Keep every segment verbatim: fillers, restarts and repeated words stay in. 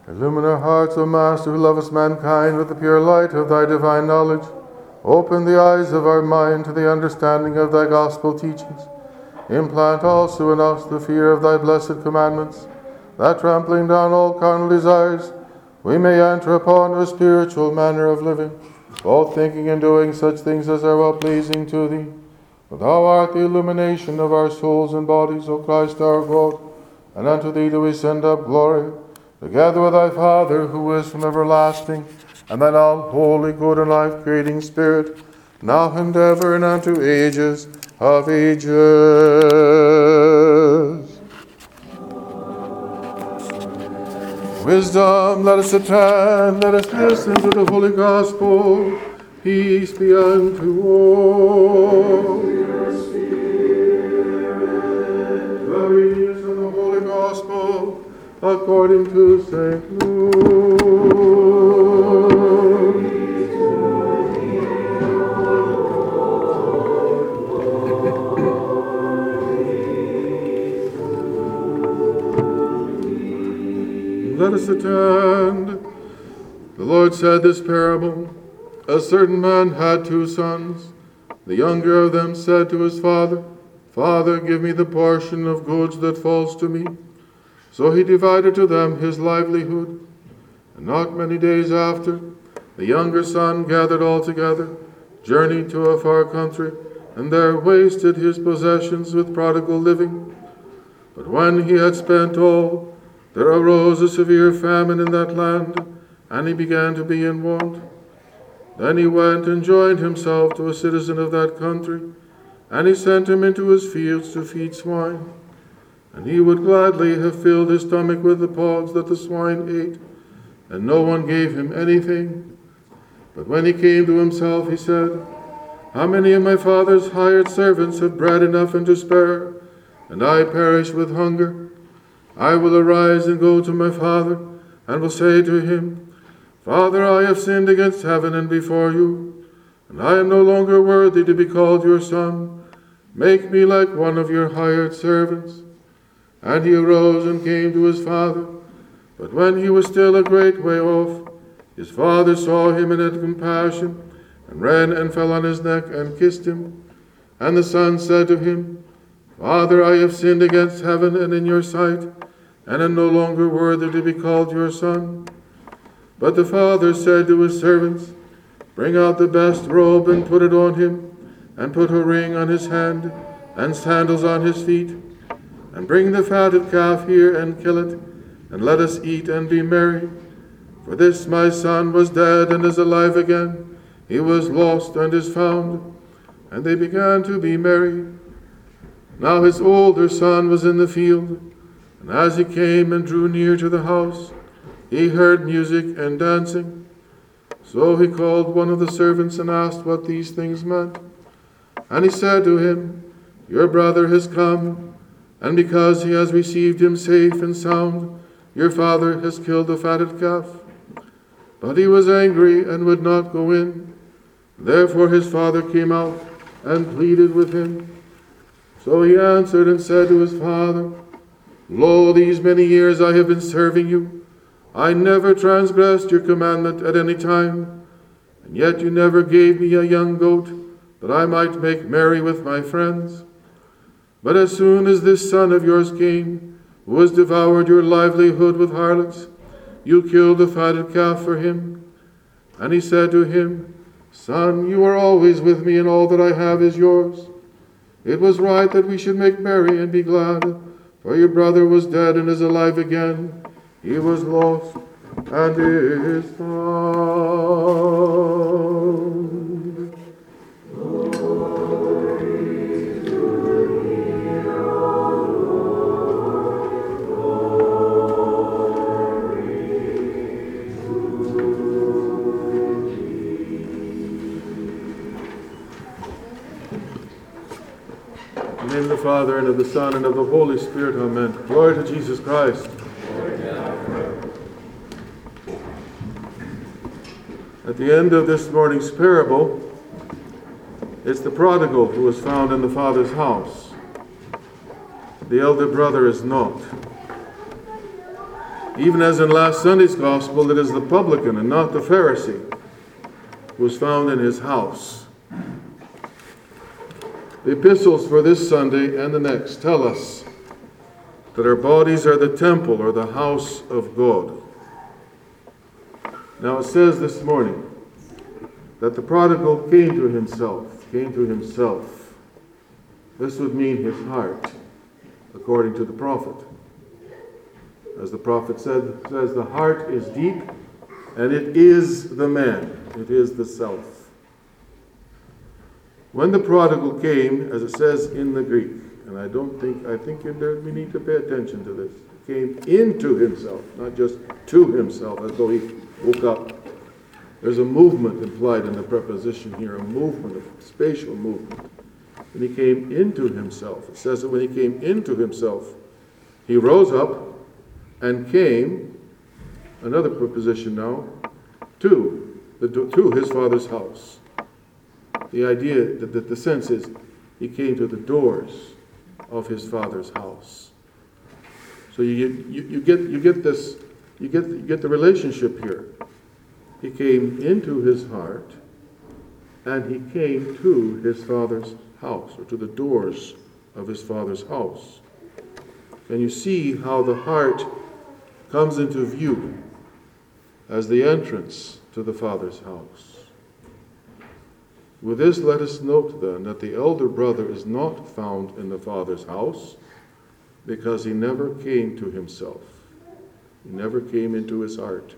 Illumine our hearts, O Master, who lovest mankind with the pure light of thy divine knowledge. Open the eyes of our mind to the understanding of thy gospel teachings. Implant also in us the fear of thy blessed commandments, that trampling down all carnal desires, we may enter upon a spiritual manner of living, both thinking and doing such things as are well-pleasing to thee. For thou art the illumination of our souls and bodies, O Christ our God, and unto thee do we send up glory, together with thy Father, who is from everlasting, and thine all holy, good, and life-creating Spirit, now and ever, and unto ages of ages. Wisdom, let us attend, let us listen to the Holy Gospel. Peace be unto all. The reading is from the Holy Gospel according to Saint Luke. Let us attend. The Lord said this parable. A certain man had two sons. The younger of them said to his father, Father, give me the portion of goods that falls to me. So he divided to them his livelihood. And not many days after, the younger son gathered all together, journeyed to a far country, and there wasted his possessions with prodigal living. But when he had spent all, there arose a severe famine in that land, and he began to be in want. Then he went and joined himself to a citizen of that country, and he sent him into his fields to feed swine. And he would gladly have filled his stomach with the pods that the swine ate, and no one gave him anything. But when he came to himself, he said, How many of my father's hired servants have bread enough and to spare, and I perish with hunger? I will arise and go to my father, and will say to him, Father, I have sinned against heaven and before you, and I am no longer worthy to be called your son. Make me like one of your hired servants. And he arose and came to his father. But when he was still a great way off, his father saw him and had compassion, and ran and fell on his neck and kissed him. And the son said to him, Father, I have sinned against heaven and in your sight, and am no longer worthy to be called your son. But the father said to his servants, Bring out the best robe and put it on him, and put a ring on his hand, and sandals on his feet. And bring the fatted calf here and kill it, and let us eat and be merry. For this my son was dead and is alive again. He was lost and is found. And they began to be merry. Now his older son was in the field, and as he came and drew near to the house, he heard music and dancing. So he called one of the servants and asked what these things meant. And he said to him, Your brother has come, and because he has received him safe and sound, your father has killed the fatted calf. But he was angry and would not go in. Therefore his father came out and pleaded with him. So he answered and said to his father, Lo, these many years I have been serving you. I never transgressed your commandment at any time, and yet you never gave me a young goat, that I might make merry with my friends. But as soon as this son of yours came, who has devoured your livelihood with harlots, you killed the fatted calf for him. And he said to him, Son, you are always with me, and all that I have is yours. It was right that we should make merry and be glad, for your brother was dead and is alive again. He was lost and is found. Glory to thee, O Lord, glory to thee. In the name of the Father, and of the Son, and of the Holy Spirit, amen. Glory to Jesus Christ. At the end of this morning's parable, it's the prodigal who is found in the father's house. The elder brother is not. Even as in last Sunday's gospel, it is the publican and not the Pharisee who was found in his house. The epistles for this Sunday and the next tell us that our bodies are the temple or the house of God. Now it says this morning that the prodigal came to himself, came to himself. This would mean his heart, according to the prophet. As the prophet said, says, the heart is deep, and it is the man, it is the self. When the prodigal came, as it says in the Greek, and I don't think, I think there, we need to pay attention to this, came into himself, not just to himself, as though he woke up. There's a movement implied in the preposition here, a movement, a spatial movement. When he came into himself, it says that when he came into himself, he rose up and came, another preposition now, to, the, to his father's house. The idea, that, that the sense is, he came to the doors of his father's house. So you, you, you get you get this, you get you get the relationship here. He came into his heart, and he came to his father's house, or to the doors of his father's house. And you see how the heart comes into view as the entrance to the Father's house. With this, let us note then that the elder brother is not found in the Father's house because he never came to himself. He never came into his heart.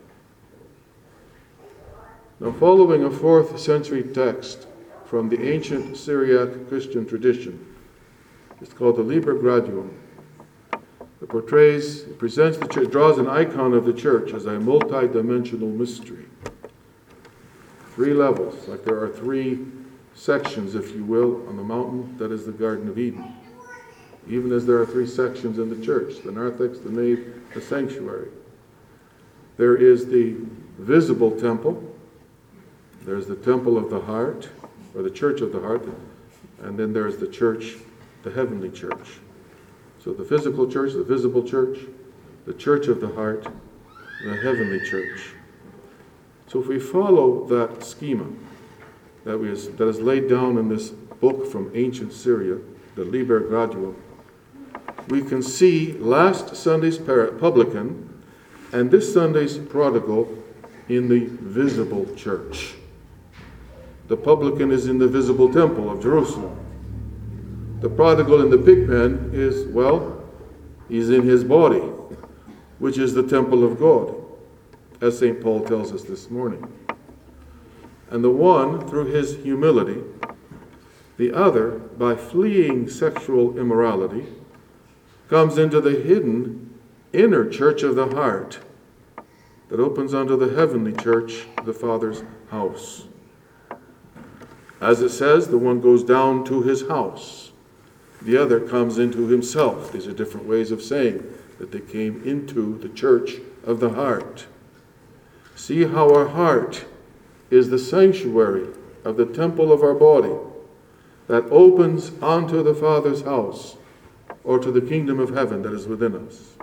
Now, following a fourth century text from the ancient Syriac Christian tradition, it's called the Liber Graduum. It portrays, it presents the church, draws an icon of the church as a multi-dimensional mystery. Three levels, like there are three sections, if you will, on the mountain that is the Garden of Eden. Even as there are three sections in the church, the narthex, the nave, the sanctuary. There is the visible temple. There's the temple of the heart, or the church of the heart, and then there's the church, the heavenly church. So the physical church, the visible church, the church of the heart, and the heavenly church. So if we follow that schema that is, that is laid down in this book from ancient Syria, the Liber Graduum, we can see last Sunday's publican and this Sunday's prodigal in the visible church. The publican is in the visible temple of Jerusalem. The prodigal in the pig pen is, well, he's in his body, which is the temple of God, as Saint Paul tells us this morning. And the one, through his humility, the other, by fleeing sexual immorality, comes into the hidden inner church of the heart that opens onto the heavenly church, the Father's house. As it says, the one goes down to his house. The other comes into himself. These are different ways of saying that they came into the church of the heart. See how our heart is the sanctuary of the temple of our body that opens onto the Father's house, or to the kingdom of heaven that is within us.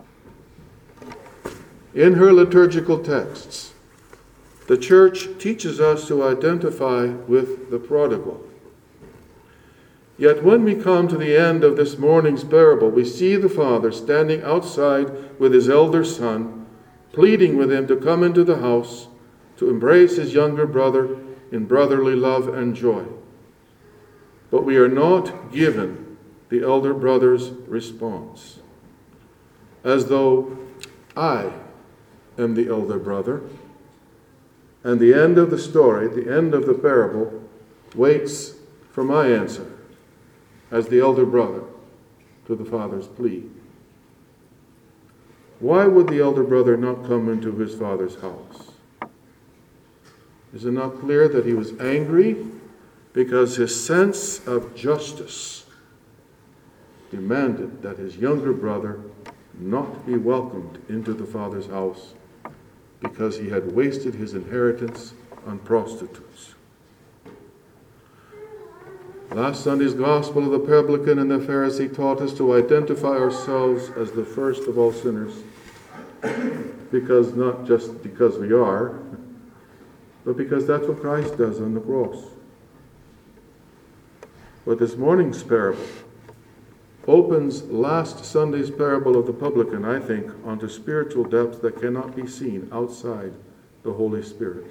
In her liturgical texts, the church teaches us to identify with the prodigal. Yet when we come to the end of this morning's parable, we see the father standing outside with his elder son, pleading with him to come into the house to embrace his younger brother in brotherly love and joy. But we are not given the elder brother's response, as though I am the elder brother, and the end of the story, the end of the parable, waits for my answer as the elder brother to the father's plea. Why would the elder brother not come into his father's house? Is it not clear that he was angry because his sense of justice demanded that his younger brother not be welcomed into the father's house because he had wasted his inheritance on prostitutes? Last Sunday's Gospel of the Publican and the Pharisee taught us to identify ourselves as the first of all sinners because not just because we are, but because that's what Christ does on the cross. But this morning's parable opens last Sunday's parable of the publican, I think, onto spiritual depths that cannot be seen outside the Holy Spirit.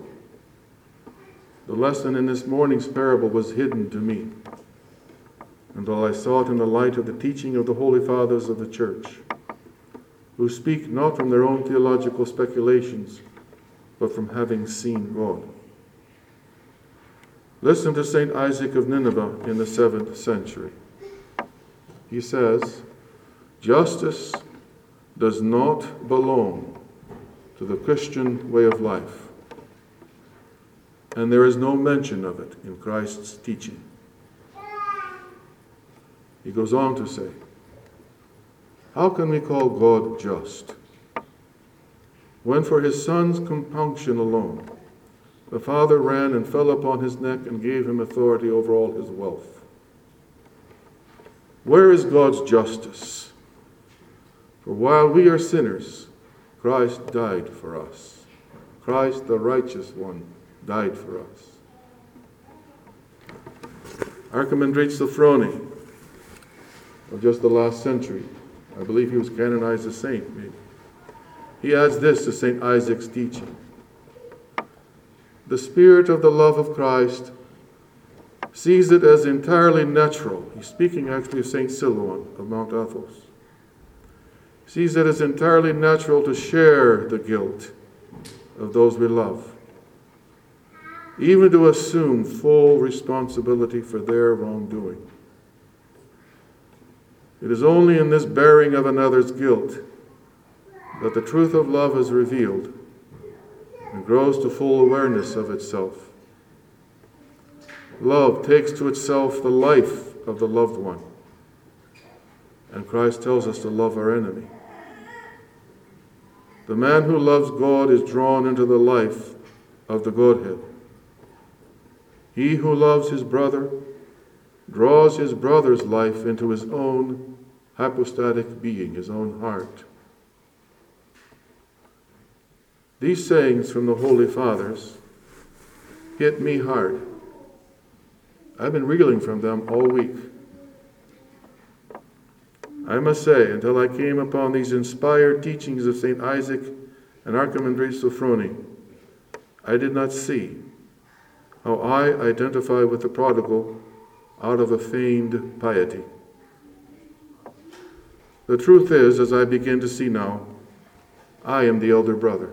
The lesson in this morning's parable was hidden to me until I saw it in the light of the teaching of the Holy Fathers of the Church, who speak not from their own theological speculations, but from having seen God. Listen to Saint Isaac of Nineveh in the seventh century. He says, justice does not belong to the Christian way of life, and there is no mention of it in Christ's teaching. He goes on to say, how can we call God just when for his son's compunction alone the Father ran and fell upon his neck and gave him authority over all his wealth? Where is God's justice? For while we are sinners, Christ died for us. Christ, the righteous one, died for us. Archimandrite Sophrony, of just the last century, I believe he was canonized a saint, maybe. He adds this to Saint Isaac's teaching. The spirit of the love of Christ sees it as entirely natural. He's speaking actually of Saint Silouan of Mount Athos. Sees it as entirely natural to share the guilt of those we love, even to assume full responsibility for their wrongdoing. It is only in this bearing of another's guilt that the truth of love is revealed and grows to full awareness of itself. Love takes to itself the life of the loved one, and Christ tells us to love our enemy. The man who loves God is drawn into the life of the Godhead. He who loves his brother draws his brother's life into his own hypostatic being, his own heart. These sayings from the Holy Fathers hit me hard. I've been reeling from them all week. I must say, until I came upon these inspired teachings of Saint Isaac and Archimandrite Sophrony, I did not see how I identify with the prodigal out of a feigned piety. The truth is, as I begin to see now, I am the elder brother.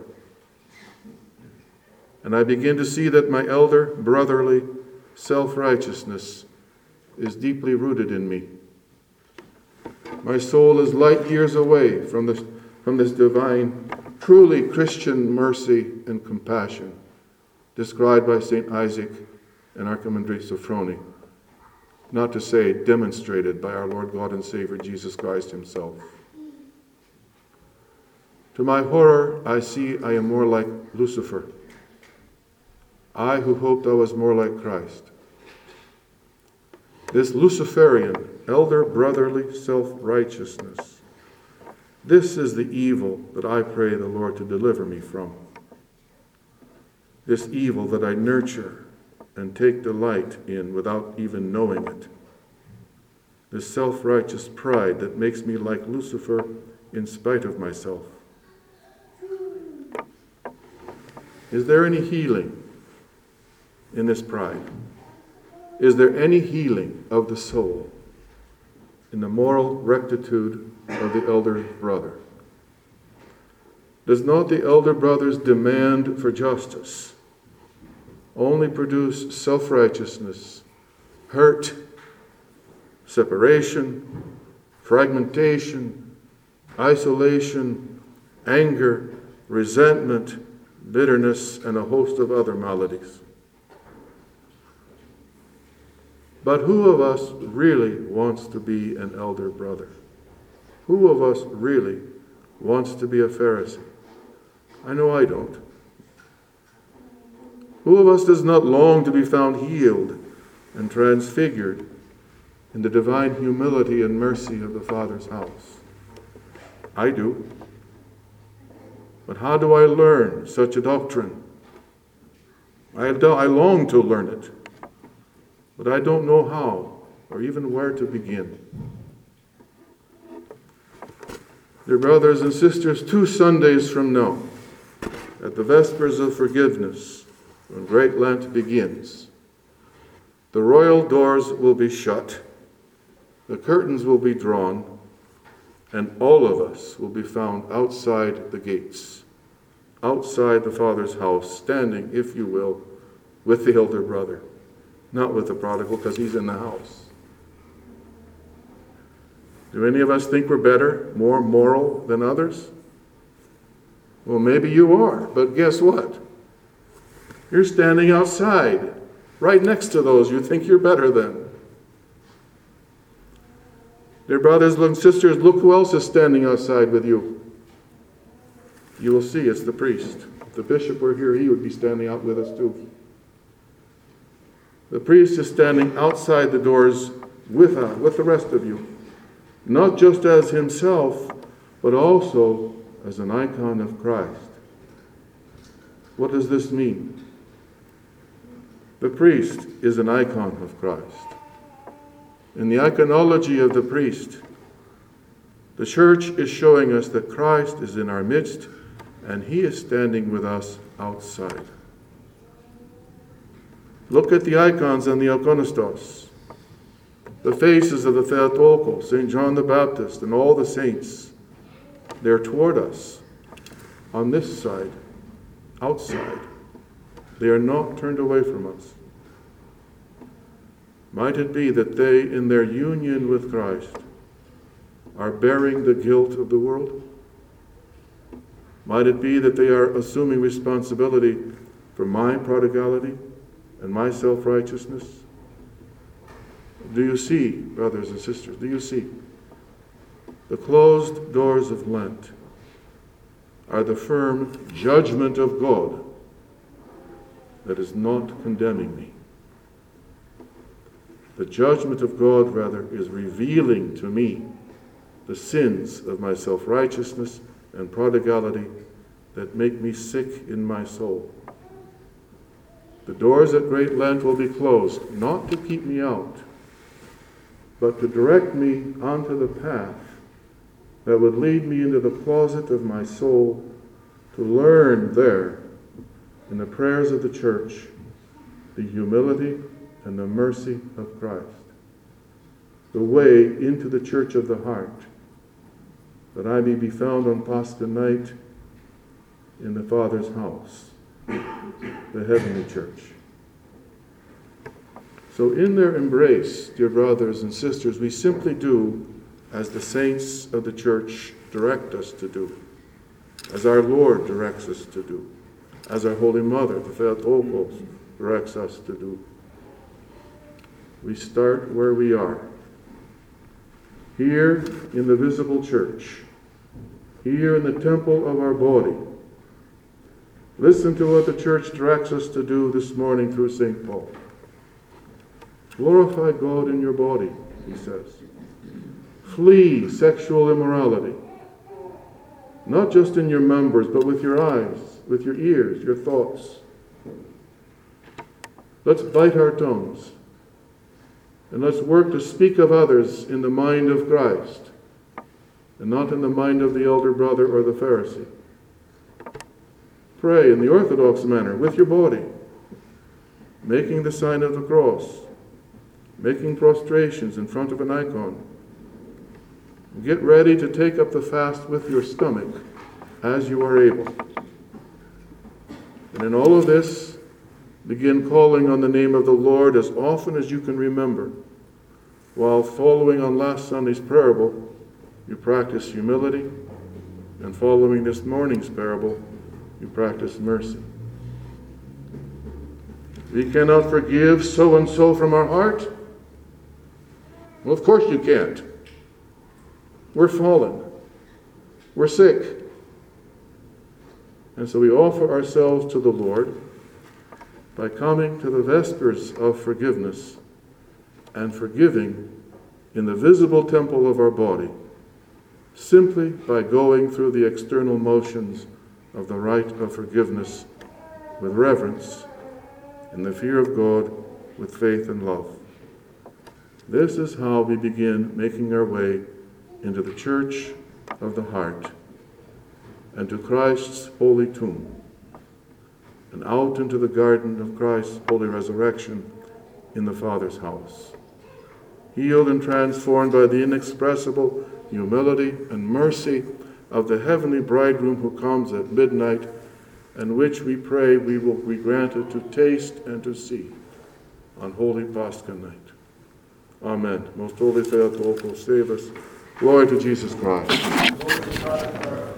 And I begin to see that my elder brotherly self-righteousness is deeply rooted in me. My soul is light years away from this, from this divine, truly Christian mercy and compassion described by Saint Isaac and Archimandrite Sophrony, not to say demonstrated by our Lord God and Savior Jesus Christ himself. To my horror, I see I am more like Lucifer, I who hoped I was more like Christ. This Luciferian, elder brotherly self-righteousness, this is the evil that I pray the Lord to deliver me from. This evil that I nurture and take delight in without even knowing it. This self-righteous pride that makes me like Lucifer in spite of myself. Is there any healing in this pride? Is there any healing of the soul in the moral rectitude of the elder brother? Does not the elder brother's demand for justice only produce self-righteousness, hurt, separation, fragmentation, isolation, anger, resentment, bitterness, and a host of other maladies? But who of us really wants to be an elder brother? Who of us really wants to be a Pharisee? I know I don't. Who of us does not long to be found healed and transfigured in the divine humility and mercy of the Father's house? I do. But how do I learn such a doctrine? I, do, I long to learn it, but I don't know how or even where to begin. Dear brothers and sisters, two Sundays from now, at the Vespers of Forgiveness, when Great Lent begins, the royal doors will be shut, the curtains will be drawn, and all of us will be found outside the gates, outside the Father's house, standing, if you will, with the elder brother, not with the prodigal, because he's in the house. Do any of us think we're better, more moral than others? Well, maybe you are, but guess what? You're standing outside, right next to those you think you're better than. Dear brothers and sisters, look who else is standing outside with you. You will see it's the priest. If the bishop were here, he would be standing out with us too. The priest is standing outside the doors with us, with the rest of you, not just as himself, but also as an icon of Christ. What does this mean? The priest is an icon of Christ. In the iconology of the priest, the church is showing us that Christ is in our midst and he is standing with us outside. Look at the icons on the iconostos. The faces of the Theotokos, Saint John the Baptist, and all the saints. They're toward us, on this side, outside. They are not turned away from us. Might it be that they, in their union with Christ, are bearing the guilt of the world? Might it be that they are assuming responsibility for my prodigality and my self-righteousness? Do you see, brothers and sisters, do you see? The closed doors of Lent are the firm judgment of God that is not condemning me. The judgment of God, rather, is revealing to me the sins of my self-righteousness and prodigality that make me sick in my soul. The doors at Great Lent will be closed, not to keep me out, but to direct me onto the path that would lead me into the closet of my soul to learn there, in the prayers of the church, the humility and the mercy of Christ, the way into the church of the heart, that I may be found on Pascha night in the Father's house, the heavenly church. So in their embrace, dear brothers and sisters, we simply do as the saints of the church direct us to do, as our Lord directs us to do, as our Holy Mother, the Theotokos, directs us to do. We start where we are, here in the visible church, here in the temple of our body. Listen to what the church directs us to do this morning through Saint Paul. Glorify God in your body, he says. Flee sexual immorality, not just in your members, but with your eyes, with your ears, your thoughts. Let's bite our tongues, and let's work to speak of others in the mind of Christ, and not in the mind of the elder brother or the Pharisee. Pray in the Orthodox manner with your body, making the sign of the cross, making prostrations in front of an icon. Get ready to take up the fast with your stomach as you are able. And in all of this, begin calling on the name of the Lord as often as you can remember. While following on last Sunday's parable, you practice humility, and following this morning's parable, you practice mercy. We cannot forgive so-and-so from our heart. Well, of course you can't. We're fallen. We're sick. And so we offer ourselves to the Lord by coming to the Vespers of forgiveness and forgiving in the visible temple of our body, simply by going through the external motions of the rite of forgiveness with reverence, in the fear of God with faith and love. This is how we begin making our way into the church of the heart and to Christ's holy tomb and out into the garden of Christ's holy resurrection in the Father's house. Healed and transformed by the inexpressible humility and mercy of the heavenly bridegroom who comes at midnight, and which we pray we will be granted to taste and to see on Holy Pascha night. Amen. Most holy Theotokos, save us. Glory to Jesus Christ.